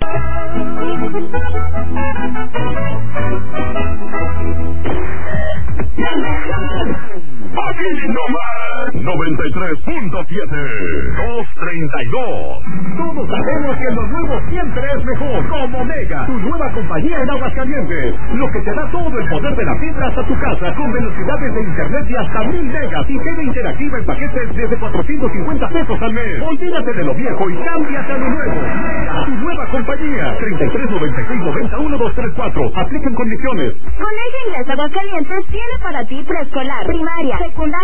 Aquí nomás, 93.7, 232. Todos sabemos que lo nuevo siempre es mejor. Como Mega, tu nueva compañía en Aguascalientes. Lo que te da todo el poder de la fibra hasta tu casa, con velocidades de internet de hasta 1000 megas y TV interactiva en paquetes desde 450 pesos al mes. Olvídate de lo viejo y cámbiate a lo nuevo. Mega, tu nueva compañía. 3396901234. Aplican condiciones. Colegio Inglés Aguascalientes tiene para ti preescolar, primaria, secundaria.